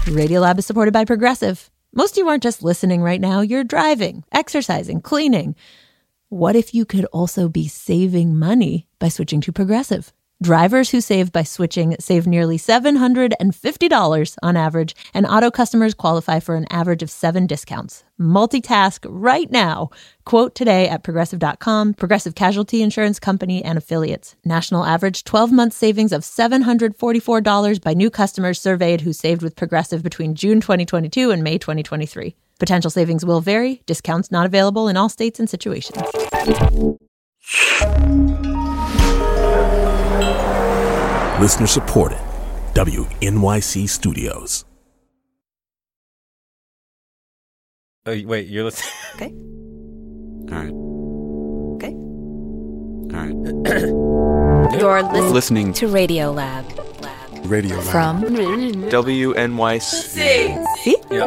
Radiolab is supported by Progressive. Most of you aren't just listening right now, you're driving, exercising, cleaning. What if you could also be saving money by switching to Progressive? Drivers who save by switching save nearly $750 on average, and auto customers qualify for an average of 7 discounts. Multitask right now. Quote today at Progressive.com. Progressive Casualty Insurance Company and Affiliates. National average 12-month savings of $744 by new customers surveyed who saved with Progressive between June 2022 and May 2023. Potential savings will vary. Discounts not available in all states and situations. Listener supported. WNYC Studios. Oh, wait, you're listening? Okay. All right. Okay. All right. You're listening to Radiolab. Radio Lab. From WNYC. See? Yep.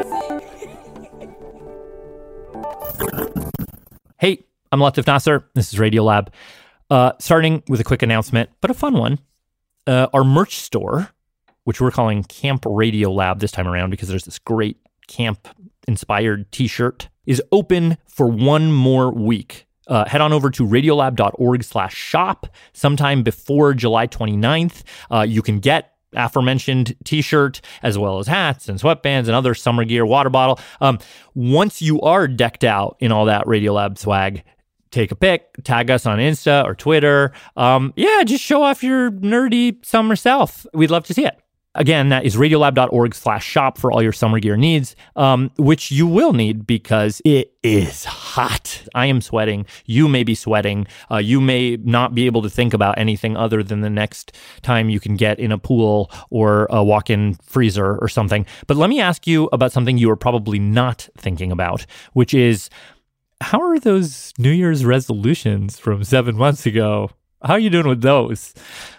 Hey, I'm Latif Nasser. This is Radiolab. Starting with a quick announcement, but a fun one. Our merch store, which we're calling Camp Radiolab this time around because there's this great camp-inspired t-shirt, is open for one more week. Head on over to radiolab.org/shop sometime before July 29th. You can get aforementioned t-shirt as well as hats and sweatbands and other summer gear, water bottle. Once you are decked out in all that Radiolab swag, take a pic, tag us on Insta or Twitter. Just show off your nerdy summer self. We'd love to see it. Again, that is radiolab.org/shop for all your summer gear needs, which you will need because it is hot. I am sweating. You may be sweating. You may not be able to think about anything other than the next time you can get in a pool or a walk-in freezer or something. But let me ask you about something you are probably not thinking about, which is, how are those New Year's resolutions from 7 months ago? How are you doing with those?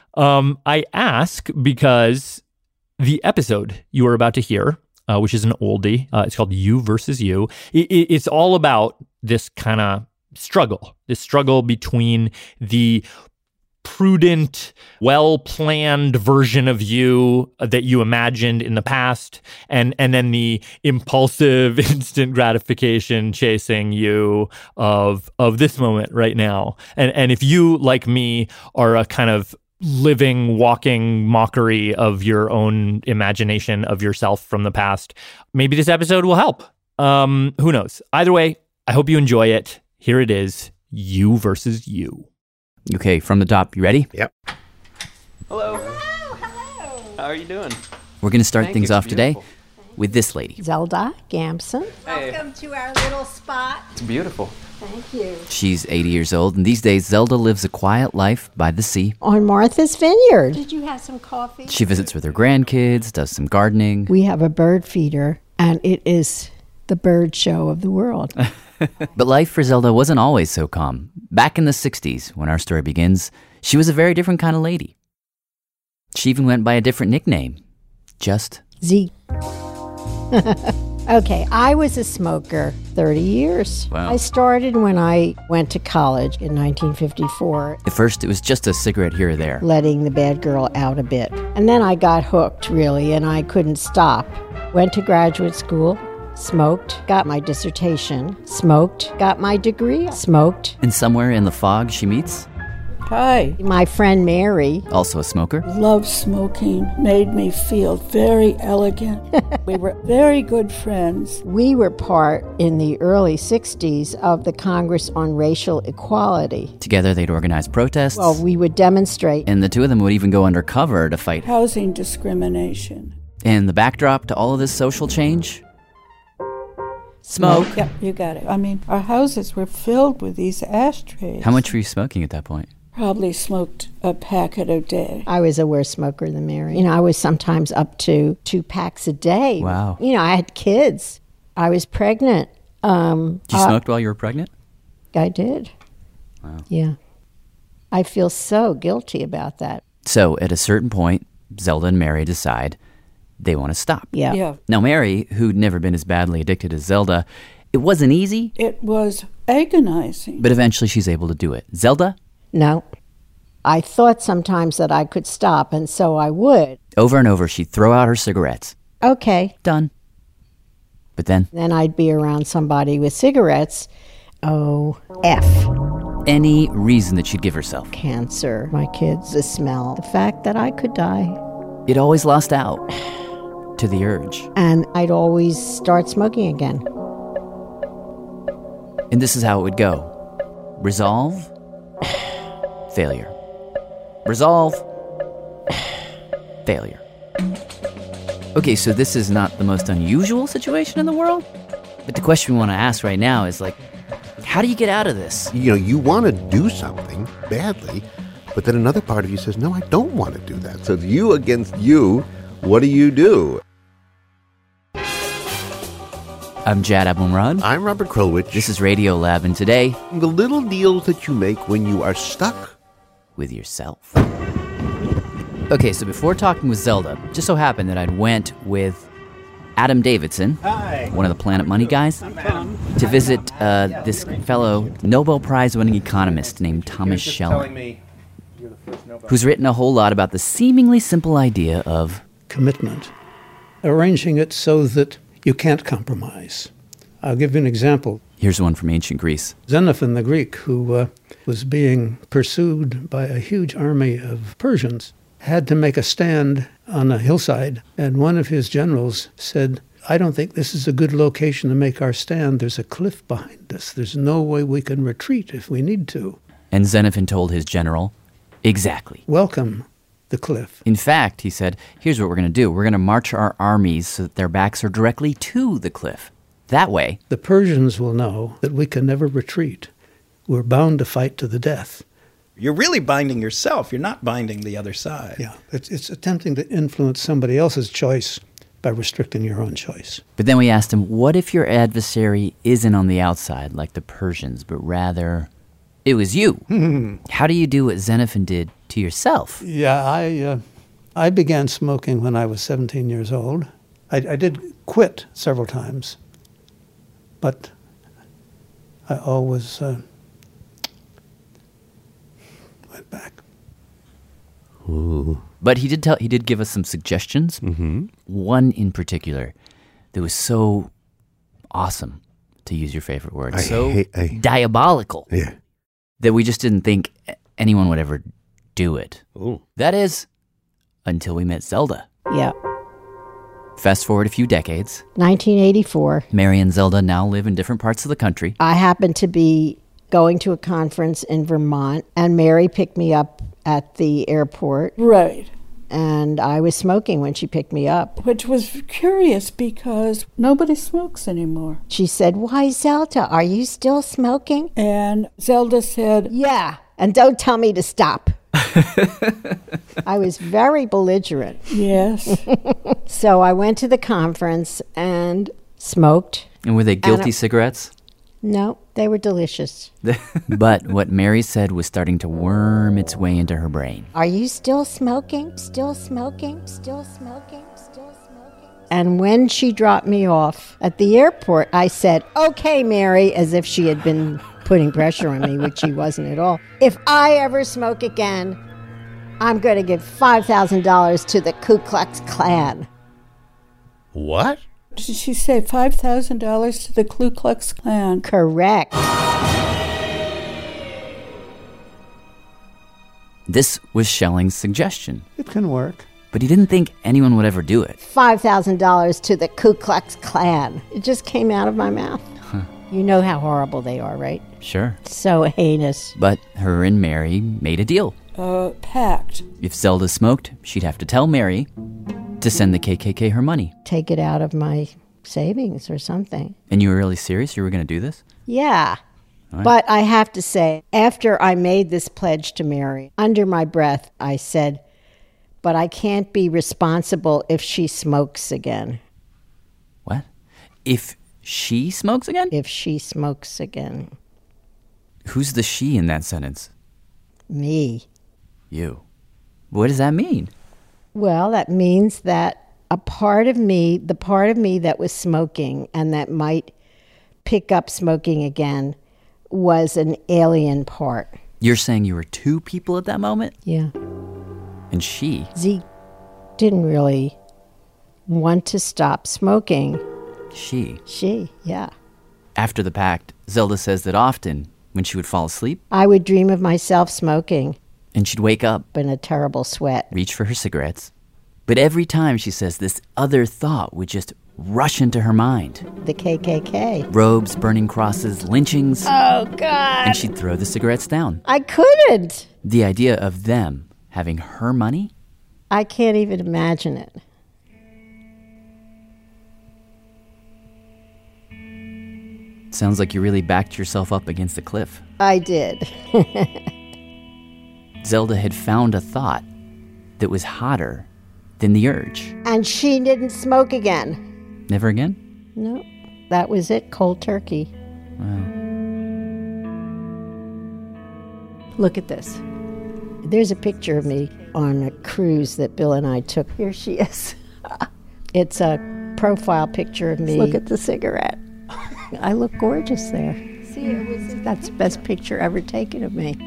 I ask because the episode you are about to hear, which is an oldie, it's called You versus You. It's all about this kind of struggle between the prudent, well-planned version of you that you imagined in the past, and then the impulsive, instant gratification chasing you of this moment right now. And if you, like me, are a kind of living, walking mockery of your own imagination of yourself from the past, maybe this episode will help. Who knows? Either way, I hope you enjoy it. Here it is, You versus You. Okay, from the top, you ready? Yep. Hello. How are you doing? We're going to start things off today with this lady. Zelda Gamson. Hey. Welcome to our little spot. It's beautiful. Thank you. She's 80 years old, and these days Zelda lives a quiet life by the sea. On Martha's Vineyard. Did you have some coffee? She visits with her grandkids, does some gardening. We have a bird feeder, and it is the bird show of the world. But life for Zelda wasn't always so calm. Back in the 60s, when our story begins, she was a very different kind of lady. She even went by a different nickname. Just Z. Okay, I was a smoker 30 years. Wow. I started when I went to college in 1954, at first, it was just a cigarette here or there. letting the bad girl out a bit. And then I got hooked, really, and I couldn't stop. Went to graduate school, smoked, got my dissertation, smoked, got my degree, smoked. And somewhere in the fog, she meets, Hi. My friend Mary, also a smoker. Love smoking made me feel very elegant. We were very good friends. we were part in the early 60s of the Congress on Racial Equality. Together, they'd organize protests. Well, we would demonstrate. And the two of them would even go undercover to fight. Housing discrimination. And the backdrop to all of this social change? Smoke. Yep, you got it. I mean, our houses were filled with these ashtrays. How much were you smoking at that point? Probably smoked a packet a day. I was a worse smoker than Mary. I was sometimes up to 2 packs a day. Wow. I had kids. I was pregnant. You smoked while you were pregnant? I did. Wow. Yeah. I feel so guilty about that. So at a certain point, Zelda and Mary decide they want to stop. Yeah. Yeah. Now Mary, who'd never been as badly addicted as Zelda, it wasn't easy, It was agonizing. but eventually she's able to do it. Zelda, No. I thought sometimes that I could stop, and so I would. over and over, she'd throw out her cigarettes. Okay. Done. But then, I'd be around somebody with cigarettes. Oh, F. any reason that she'd give herself, Cancer, my kids, the smell, the fact that I could die. it always lost out to the urge. And I'd always start smoking again. And this is how it would go. Resolve, failure. Resolve, failure. Okay, so this is not the most unusual situation in the world, but the question we want to ask right now is like, how do you get out of this? You know, you want to do something badly, but then another part of you says, no, I don't want to do that. So it's you against you. What do? I'm Jad Abumrad. I'm Robert Krulwich. This is Radio Lab, and today, The little deals that you make when you are stuck with yourself. Okay, so before talking with Zelda, just so happened that I went with Adam Davidson, one of the Planet Money guys, to visit this fellow Nobel Prize-winning economist named Thomas Schelling, who's written a whole lot about the seemingly simple idea of commitment, arranging it so that you can't compromise. I'll give you an example. Here's one from ancient Greece. Xenophon the Greek, who was being pursued by a huge army of Persians, had to make a stand on a hillside, and one of his generals said, I don't think this is a good location to make our stand. There's a cliff behind us. There's no way we can retreat if we need to. And Xenophon told his general, exactly. Welcome the cliff. In fact, he said, here's what we're going to do. We're going to march our armies so that their backs are directly to the cliff. That way, the Persians will know that we can never retreat. We're bound to fight to the death. You're really binding yourself. You're not binding the other side. Yeah, it's attempting to influence somebody else's choice by restricting your own choice. But then we asked him, what if your adversary isn't on the outside like the Persians, but rather it was you? How do you do what Xenophon did to yourself? Yeah, I began smoking when I was 17 years old. I did quit several times, but I always went back. Ooh. But he did give us some suggestions. Mm-hmm. One in particular that was so awesome, to use your favorite word, diabolical, yeah, that we just didn't think anyone would ever do it. Ooh. That is, until we met Zelda. Yeah. Fast forward a few decades. 1984. Mary and Zelda now live in different parts of the country. I happened to be going to a conference in Vermont, and Mary picked me up at the airport. Right. And I was smoking when she picked me up. Which was curious because nobody smokes anymore. She said, why, Zelda, are you still smoking? And Zelda said, yeah, and don't tell me to stop. I was very belligerent. Yes. So I went to the conference and smoked. And were they guilty cigarettes? No, they were delicious. But what Mary said was starting to worm its way into her brain. Are you still smoking? Still smoking? Still smoking? Still smoking? And when she dropped me off at the airport, I said, okay, Mary, as if she had been putting pressure on me, which she wasn't at all. If I ever smoke again, I'm going to give $5,000 to the Ku Klux Klan. What? Did she say $5,000 to the Ku Klux Klan? Correct. This was Schelling's suggestion. It can work. But he didn't think anyone would ever do it. $5,000 to the Ku Klux Klan. It just came out of my mouth. Huh. You know how horrible they are, right? Sure. So heinous. But her and Mary made a deal. Pact. If Zelda smoked, she'd have to tell Mary to send the KKK her money. Take it out of my savings or something. And you were really serious? You were going to do this? Yeah. Right. But I have to say, after I made this pledge to Mary, under my breath, I said, but I can't be responsible if she smokes again. What? If she smokes again? If she smokes again. Who's the she in that sentence? Me. You. What does that mean? Well, that means that a part of me, the part of me that was smoking and that might pick up smoking again, was an alien part. You're saying you were two people at that moment? Yeah. And she? Zeke didn't really want to stop smoking. She, yeah. After the pact, Zelda says that often, when she would fall asleep, I would dream of myself smoking. And she'd wake up in a terrible sweat, reach for her cigarettes. But every time, she says, this other thought would just rush into her mind. The KKK. Robes, burning crosses, lynchings. Oh, God. And she'd throw the cigarettes down. I couldn't. The idea of them having her money? I can't even imagine it. Sounds like you really backed yourself up against the cliff. I did. Zelda had found a thought that was hotter than the urge. And she didn't smoke again. Never again? No. That was it, cold turkey. Wow. Look at this. There's a picture of me on a cruise that Bill and I took. Here she is. It's a profile picture of me. Look at the cigarette. I look gorgeous there. See, that's the best picture ever taken of me.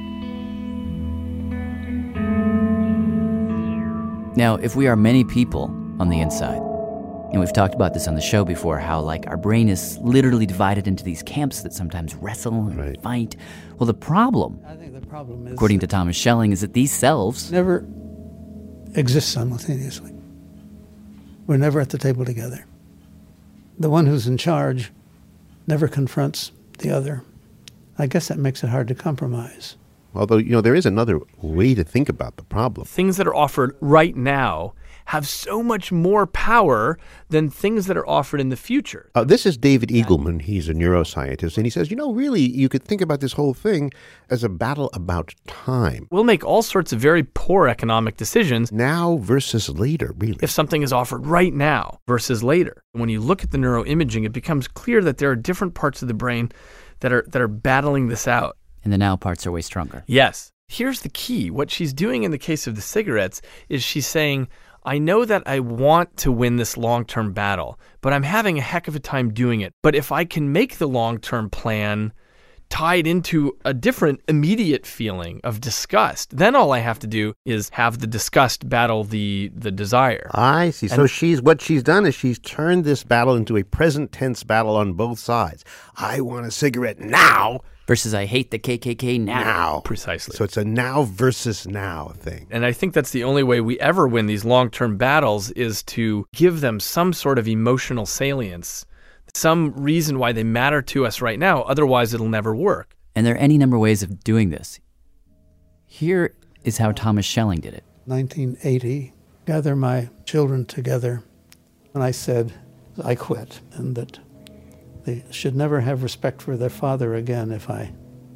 Now, if we are many people on the inside, and we've talked about this on the show before, how like our brain is literally divided into these camps that sometimes wrestle and fight. Well, the problem, I think the problem is, according to Thomas Schelling, is that these selves never exist simultaneously. We're never at the table together. The one who's in charge never confronts the other. I guess that makes it hard to compromise. Although, there is another way to think about the problem. Things that are offered right now have so much more power than things that are offered in the future. This is David Eagleman. He's a neuroscientist, and he says, really, you could think about this whole thing as a battle about time. We'll make all sorts of very poor economic decisions. Now versus later, really. If something is offered right now versus later. When you look at the neuroimaging, it becomes clear that there are different parts of the brain that are battling this out. And the now parts are way stronger. Yes. Here's the key. What she's doing in the case of the cigarettes is she's saying, I know that I want to win this long-term battle, but I'm having a heck of a time doing it. But if I can make the long-term plan tied into a different immediate feeling of disgust, then all I have to do is have the disgust battle the desire. I see. So what she's done is she's turned this battle into a present tense battle on both sides. I want a cigarette now. Versus I hate the KKK now. Precisely. So it's a now versus now thing. And I think that's the only way we ever win these long-term battles is to give them some sort of emotional salience, some reason why they matter to us right now. Otherwise, it'll never work. And there are any number of ways of doing this. Here is how Thomas Schelling did it. 1980, gather my children together, and I said I quit, and that they should never have respect for their father again if I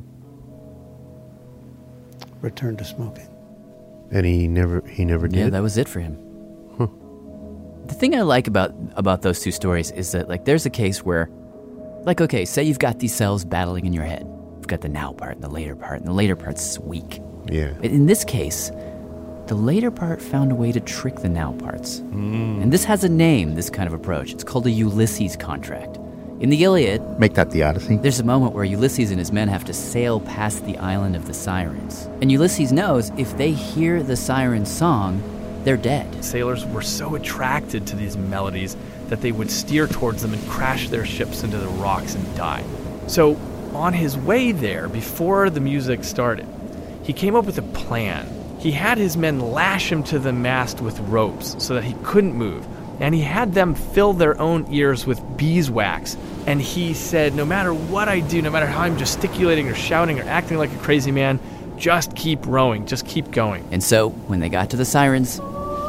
return to smoking. And he never did? Yeah, that was it for him. Huh. The thing I like about those two stories is that, there's a case where, okay, say you've got these cells battling in your head. You've got the now part and the later part, and the later part's weak. Yeah. In this case, the later part found a way to trick the now parts. And this has a name, this kind of approach. It's called a Ulysses contract. In the Iliad, make that the Odyssey. There's a moment where Ulysses and his men have to sail past the island of the Sirens. And Ulysses knows if they hear the siren song, they're dead. Sailors were so attracted to these melodies that they would steer towards them and crash their ships into the rocks and die. So on his way there, before the music started, he came up with a plan. He had his men lash him to the mast with ropes so that he couldn't move. And he had them fill their own ears with beeswax. And he said, no matter what I do, no matter how I'm gesticulating or shouting or acting like a crazy man, just keep rowing, just keep going. And so, when they got to the Sirens,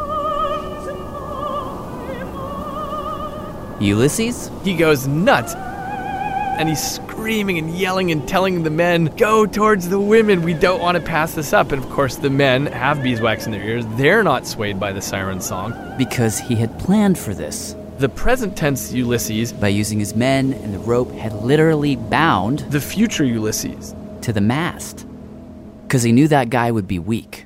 Ulysses? He goes nuts. And he's screaming and yelling and telling the men, go towards the women, we don't want to pass this up. And of course the men have beeswax in their ears. They're not swayed by the siren song. Because he had planned for this. The present tense Ulysses, by using his men and the rope, had literally bound the future Ulysses to the mast. Because he knew that guy would be weak.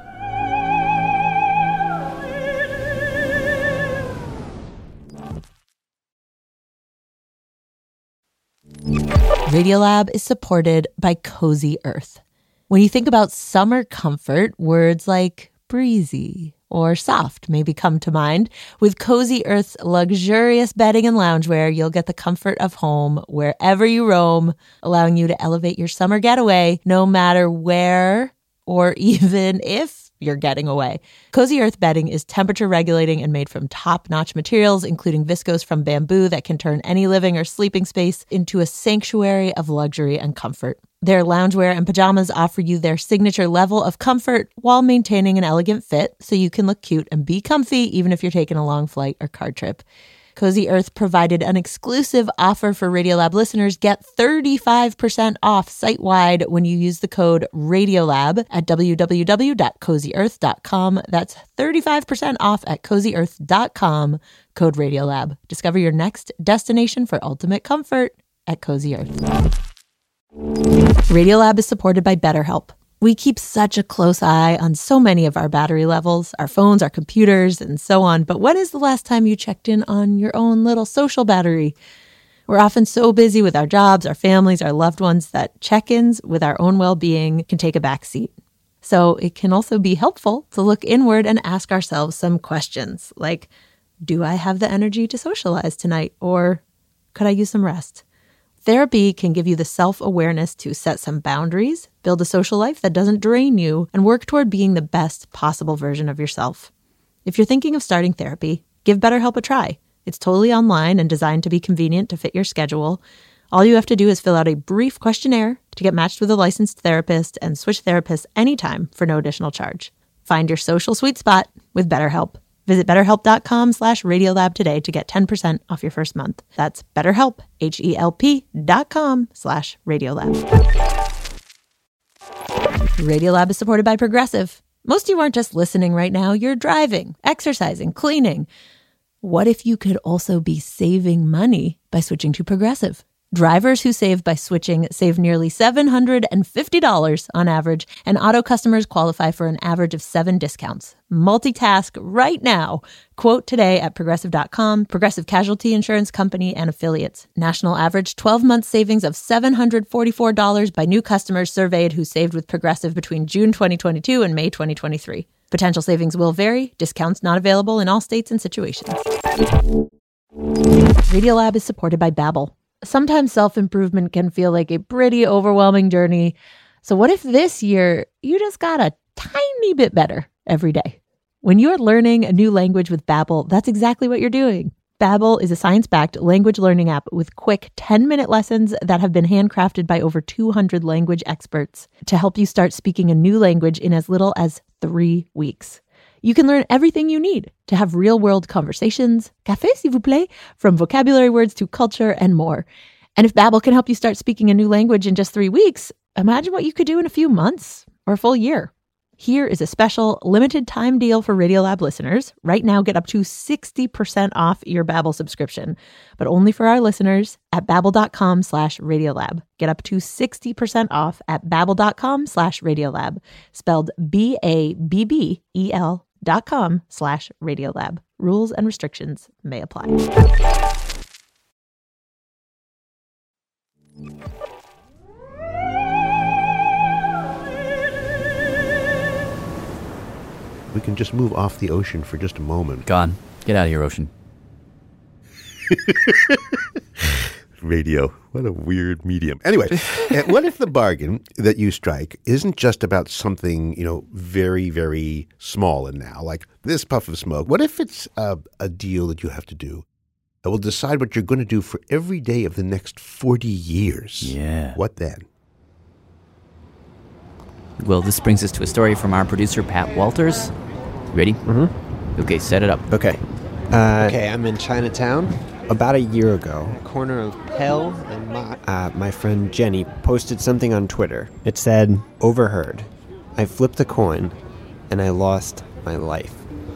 Radiolab is supported by Cozy Earth. When you think about summer comfort, words like breezy, or soft maybe come to mind. With Cozy Earth's luxurious bedding and loungewear, you'll get the comfort of home wherever you roam, allowing you to elevate your summer getaway no matter where or even if you're getting away. Cozy Earth bedding is temperature regulating and made from top-notch materials, including viscose from bamboo that can turn any living or sleeping space into a sanctuary of luxury and comfort. Their loungewear and pajamas offer you their signature level of comfort while maintaining an elegant fit, so you can look cute and be comfy even if you're taking a long flight or car trip. Cozy Earth provided an exclusive offer for Radiolab listeners. Get 35% off site-wide when you use the code Radiolab at www.cozyearth.com. That's 35% off at cozyearth.com, code Radiolab. Discover your next destination for ultimate comfort at Cozy Earth. Radiolab is supported by BetterHelp. We keep such a close eye on so many of our battery levels, our phones, our computers, and so on. But when is the last time you checked in on your own little social battery? We're often so busy with our jobs, our families, our loved ones that check-ins with our own well-being can take a back seat. So it can also be helpful to look inward and ask ourselves some questions like, do I have the energy to socialize tonight? Or could I use some rest? Therapy can give you the self-awareness to set some boundaries, build a social life that doesn't drain you, and work toward being the best possible version of yourself. If you're thinking of starting therapy, give BetterHelp a try. It's totally online and designed to be convenient to fit your schedule. All you have to do is fill out a brief questionnaire to get matched with a licensed therapist and switch therapists anytime for no additional charge. Find your social sweet spot with BetterHelp. Visit BetterHelp.com/Radiolab today to get 10% off your first month. That's BetterHelp, HELP.com/Radiolab. Radiolab is supported by Progressive. Most of you aren't just listening right now. You're driving, exercising, cleaning. What if you could also be saving money by switching to Progressive? Drivers who save by switching save nearly $750 on average, and auto customers qualify for an average of 7 discounts. Multitask right now. Quote today at Progressive.com. Progressive Casualty Insurance Company and Affiliates. National average 12-month savings of $744 by new customers surveyed who saved with Progressive between June 2022 and May 2023. Potential savings will vary. Discounts not available in all states and situations. Radiolab is supported by Babbel. Sometimes self-improvement can feel like a pretty overwhelming journey. So what if this year you just got a tiny bit better every day? When you're learning a new language with Babbel, that's exactly what you're doing. Babbel is a science-backed language learning app with quick 10-minute lessons that have been handcrafted by over 200 language experts to help you start speaking a new language in as little as 3 weeks. You can learn everything you need to have real-world conversations, café s'il vous plaît, from vocabulary words to culture and more. And if Babbel can help you start speaking a new language in just 3 weeks, imagine what you could do in a few months or a full year. Here is a special limited time deal for Radiolab listeners. Right now, get up to 60% off your Babbel subscription, but only for our listeners at babbel.com/Radiolab. Get up to 60% off at babbel.com/Radiolab, spelled BABBEL.com/Radiolab. Rules and restrictions may apply. We can just move off the ocean for just a moment. Gone. Get out of here, ocean. Radio. What a weird medium. Anyway, what if the bargain that you strike isn't just about something, very, very small and now, like this puff of smoke? What if it's a deal that you have to do that will decide what you're going to do for every day of the next 40 years? Yeah. What then? Well, this brings us to a story from our producer, Pat Walters. Ready? Mm-hmm. Okay, set it up. Okay. I'm in Chinatown. About a year ago, corner of Pell and Mott, my friend Jenny posted something on Twitter. It said, "Overheard. I flipped a coin, and I lost my life."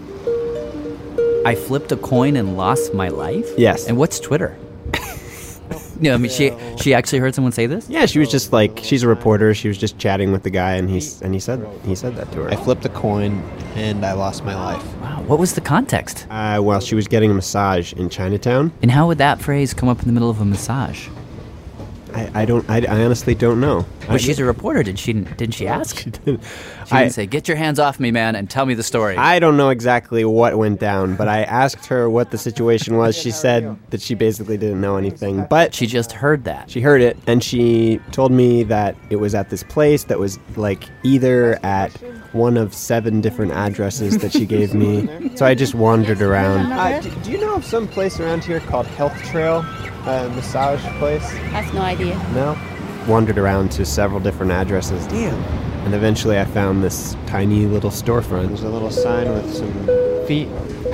I flipped a coin and lost my life? Yes. And what's Twitter? No, I mean, she actually heard someone say this? Yeah, she was just like, she's a reporter. She was just chatting with the guy, and he said that to her. I flipped a coin, and I lost my life. Wow, what was the context? Well, she was getting a massage in Chinatown. And how would that phrase come up in the middle of a massage? I honestly don't know. But she's a reporter. Didn't she ask? She didn't say, "Get your hands off me, man, and tell me the story." I don't know exactly what went down, but I asked her what the situation was. She said that she basically didn't know anything, but she just heard that. She heard it, and she told me that it was at this place that was like either at one of 7 different addresses that she gave me. So I just wandered around. Do you know of some place around here called Health Trail? Massage place? I have no idea. No? Wandered around to several different addresses. Damn. And eventually I found this tiny little storefront. There's a little sign with some feet.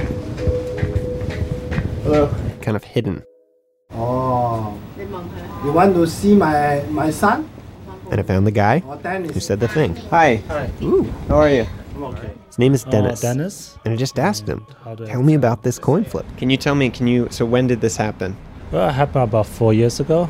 Hello. Kind of hidden. Oh. You want to see my son? And I found the guy who said the thing. Hi. Hi. Ooh. How are you? I'm okay. His name is Dennis. Dennis? And I just asked him, tell me about this coin flip. Can you tell me, so when did this happen? Well, it happened about 4 years ago.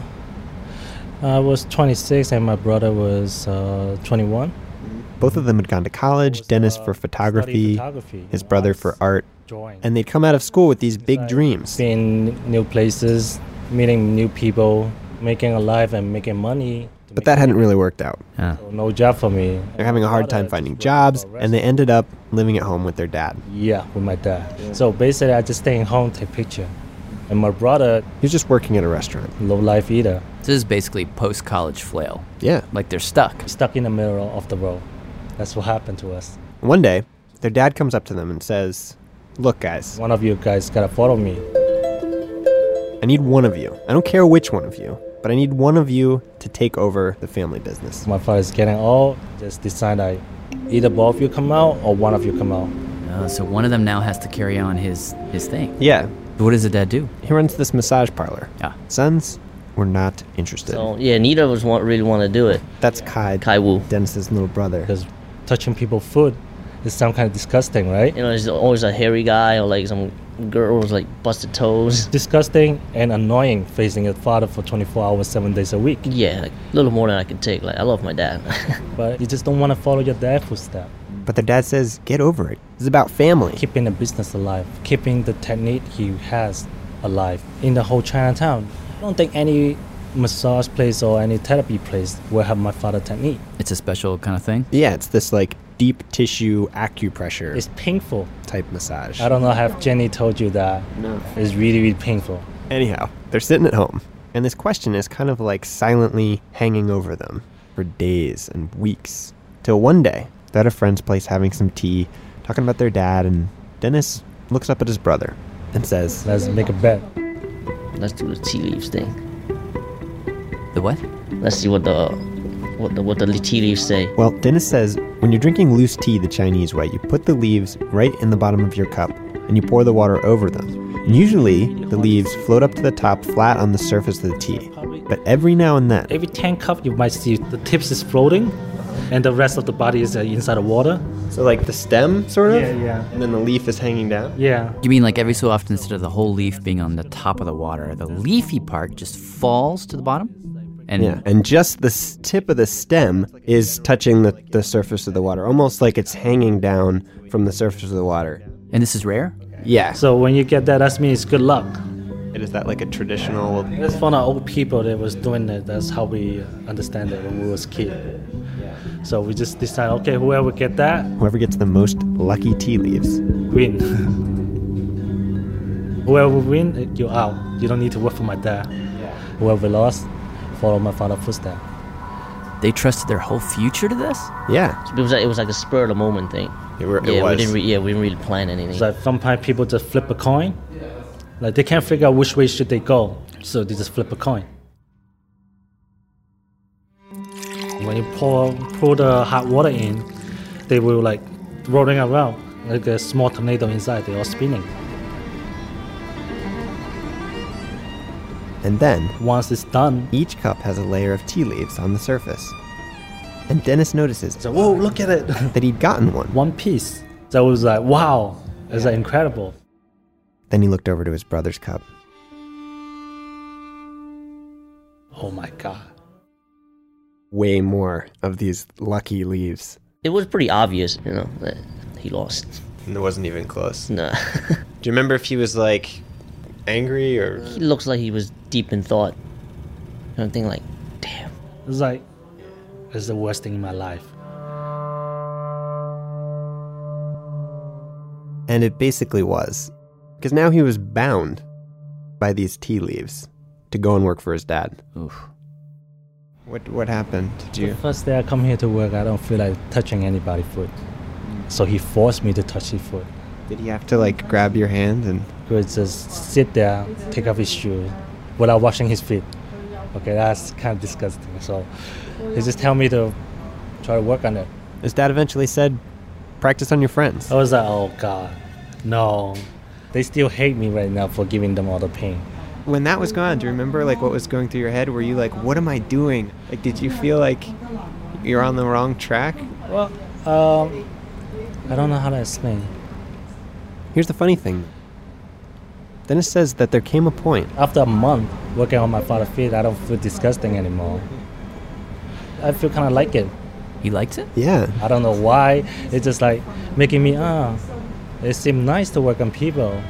I was 26 and my brother was 21. Both of them had gone to college, Dennis for photography, his brother for art. And they'd come out of school with these big dreams. Seeing new places, meeting new people, making a life and making money. But that hadn't really worked out. So no job for me. They're having a hard time finding jobs, and they ended up living at home with their dad. Yeah, with my dad. So basically, I just stay at home, take picture. And my brother... He was just working at a restaurant. Low life eater. This is basically post-college flail. Yeah. Like they're stuck. Stuck in the middle of the road. That's what happened to us. One day, their dad comes up to them and says, look, guys. One of you guys gotta follow me. I need one of you. I don't care which one of you, but I need one of you to take over the family business. My father's getting old. Just decide either both of you come out or one of you come out. So one of them now has to carry on his thing. Yeah. What does the dad do? He runs this massage parlor. Yeah. Sons were not interested. So, yeah, neither of us really want to do it. That's Kai Wu. Dennis's little brother. Because touching people's food is some kind of disgusting, right? You know, there's always a hairy guy or like some girl with like busted toes. Disgusting and annoying facing your father for 24 hours, 7 days a week. Yeah, like a little more than I can take. Like, I love my dad. But you just don't want to follow your dad's footsteps. But their dad says, get over it. It's about family. Keeping the business alive. Keeping the technique he has alive. In the whole Chinatown, I don't think any massage place or any therapy place will have my father technique. It's a special kind of thing? Yeah, it's this like deep tissue acupressure. It's painful. Type massage. I don't know if Jenny told you that. No. It's really, really painful. Anyhow, they're sitting at home, and this question is kind of like silently hanging over them for days and weeks. Till one day, they're at a friend's place having some tea, talking about their dad, and Dennis looks up at his brother and says, let's make a bet. Let's do the tea leaves thing. The what? Let's see what the tea leaves say. Well, Dennis says, when you're drinking loose tea the Chinese way, you put the leaves right in the bottom of your cup, and you pour the water over them. And usually, the leaves float up to the top flat on the surface of the tea. But every now and then... Every 10 cup, you might see the tips is floating, and the rest of the body is inside the water. So like the stem, sort of? Yeah. And then the leaf is hanging down? Yeah. You mean like every so often, instead of the whole leaf being on the top of the water, the leafy part just falls to the bottom? And just the tip of the stem is touching the surface of the water, almost like it's hanging down from the surface of the water. And this is rare? Yeah. So when you get that, that means good luck. And is that like a traditional... That's from the old people that was doing it. That's how we understand it when we was kids. So we just decide, okay, whoever get that... Whoever gets the most lucky tea leaves. Win. Whoever win, you're out. You don't need to work for my dad. Whoever lost, follow my father's footsteps. They trusted their whole future to this? Yeah. It was like a spur of the moment thing. It was. We didn't really plan anything. It's like sometimes people just flip a coin. Like they can't figure out which way should they go, so they just flip a coin. When you pour the hot water in, they will like rolling around like a small tornado inside. They are spinning. And then, once it's done, each cup has a layer of tea leaves on the surface. And Dennis notices, so, whoa, look at it, that he'd gotten one. One piece. So it was like, wow, it's like incredible. Then he looked over to his brother's cup. Oh my God. Way more of these lucky leaves. It was pretty obvious, that he lost. And it wasn't even close. No. Do you remember if he was like angry or... He looks like he was deep in thought. I don't think like was like, it's the worst thing in my life. And it basically was. Because now he was bound by these tea leaves to go and work for his dad. Oof. What happened? Did you? The first day I come here to work, I don't feel like touching anybody's foot. So he forced me to touch his foot. Did he have to like grab your hand and? He would just sit there, take off his shoes without washing his feet. Okay, that's kind of disgusting. So he just tell me to try to work on it. His dad eventually said, practice on your friends. I was like, oh God, no. They still hate me right now for giving them all the pain. When that was going on, do you remember like what was going through your head? Were you like, what am I doing? Like, did you feel like you're on the wrong track? Well, I don't know how to explain. Here's the funny thing. Dennis says that there came a point. After a month working on my father's feet, I don't feel disgusting anymore. I feel kind of like it. He likes it? Yeah. I don't know why. It's just like making me, it seemed nice to work on people.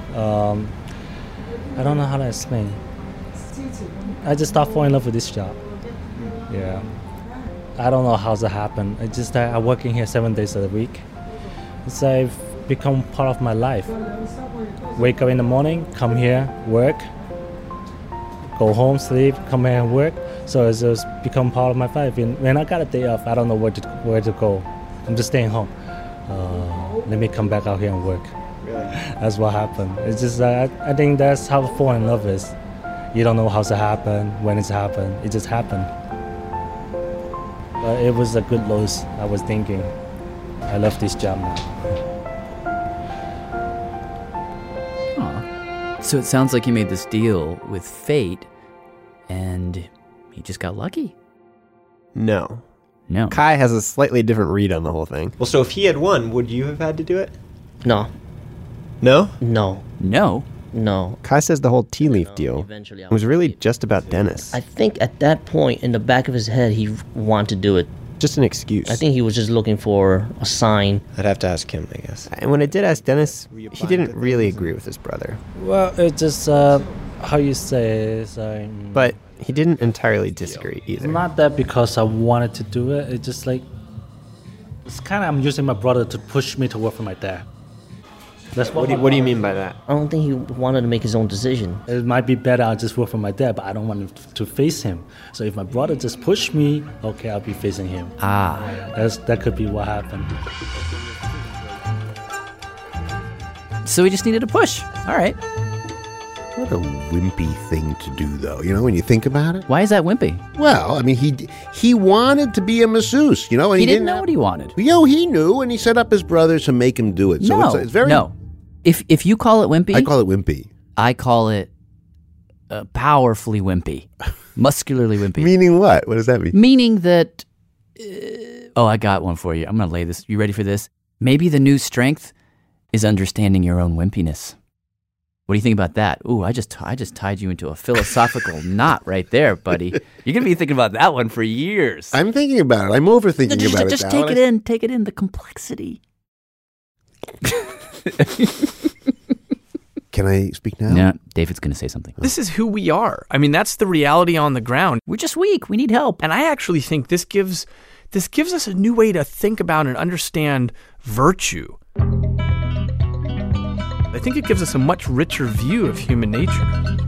I don't know how to explain. I just started falling in love with this job. Yeah. I don't know how that happened. It's just that I'm working here 7 days a week. It's like become part of my life. Wake up in the morning, come here, work, go home, sleep, come here and work. So it's just become part of my life. And when I got a day off, I don't know where to go. I'm just staying home. Let me come back out here and work. Really? That's what happened. It's just I think that's how falling in love is. You don't know how it happened, when it's happened. It just happened. But it was a good loss. I was thinking, I love this job now. Aww. So it sounds like you made this deal with fate, and he just got lucky. No. No. Kai has a slightly different read on the whole thing. Well, so if he had won, would you have had to do it? No. No? No. No? No. Kai says the whole tea leaf deal was really just about Dennis. I think at that point, in the back of his head, he wanted to do it. Just an excuse. I think he was just looking for a sign. I'd have to ask him, I guess. And when I did ask Dennis, he didn't really agree with his brother. Well, it's just, how you say it, But he didn't entirely disagree either. It's not that because I wanted to do it. It's just like, it's kind of I'm using my brother to push me to work for my dad. That's what do you mean by that? I don't think he wanted to make his own decision. It might be better I just work for my dad, but I don't want to face him. So if my brother just pushed me, okay, I'll be facing him. That could be what happened. So he just needed a push. All right. What a wimpy thing to do, though, you know, when you think about it. Why is that wimpy? Well, I mean, he wanted to be a masseuse, you know. And he didn't know what he wanted. You know, he knew, and he set up his brothers to make him do it. So it's very... No. If you call it wimpy... I call it wimpy. I call it powerfully wimpy. Muscularly wimpy. Meaning what? What does that mean? Meaning that... I got one for you. I'm going to lay this. You ready for this? Maybe the new strength is understanding your own wimpiness. What do you think about that? Ooh, I just tied you into a philosophical knot right there, buddy. You're going to be thinking about that one for years. I'm thinking about it. I'm overthinking about it. Just take it in. Take it in. The complexity. Can I speak now? No, David's going to say something. This is who we are. I mean, that's the reality on the ground. We're just weak. We need help. And I actually think this gives us a new way to think about and understand virtue. I think it gives us a much richer view of human nature.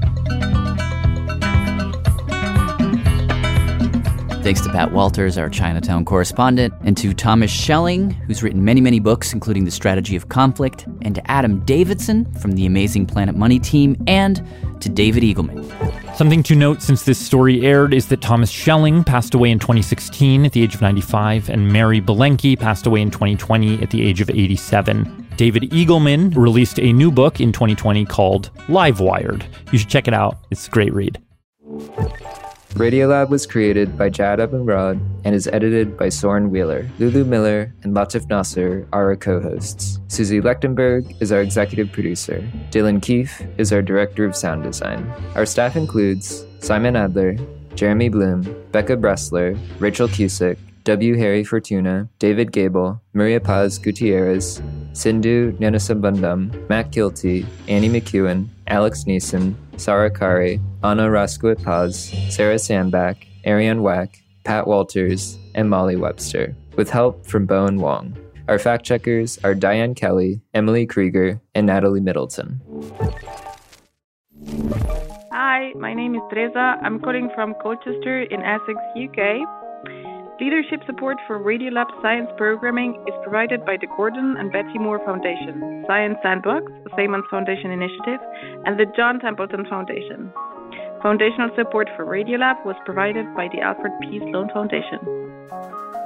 Thanks to Pat Walters, our Chinatown correspondent, and to Thomas Schelling, who's written many, many books, including The Strategy of Conflict, and to Adam Davidson from the Amazing Planet Money team, and to David Eagleman. Something to note since this story aired is that Thomas Schelling passed away in 2016 at the age of 95, and Mary Belenke passed away in 2020 at the age of 87. David Eagleman released a new book in 2020 called Livewired. You should check it out. It's a great read. Radiolab was created by Jad Abumrad and is edited by Soren Wheeler. Lulu Miller and Latif Nasser are our co-hosts. Susie Lechtenberg is our executive producer. Dylan Keefe is our director of sound design. Our staff includes Simon Adler, Jeremy Bloom, Becca Bressler, Rachel Cusick, W. Harry Fortuna, David Gable, Maria Paz Gutierrez, Sindhu Nyanasambandam, Matt Kilty, Annie McEwen, Alex Neeson, Sarah Kari, Anna Raskowit Paz, Sarah Sandback, Ariane Wack, Pat Walters, and Molly Webster, with help from Bowen Wong. Our fact checkers are Diane Kelly, Emily Krieger, and Natalie Middleton. Hi, my name is Teresa. I'm calling from Colchester in Essex, UK. Leadership support for Radiolab science programming is provided by the Gordon and Betty Moore Foundation, Science Sandbox, a Simons Foundation initiative, and the John Templeton Foundation. Foundational support for Radiolab was provided by the Alfred P. Sloan Foundation.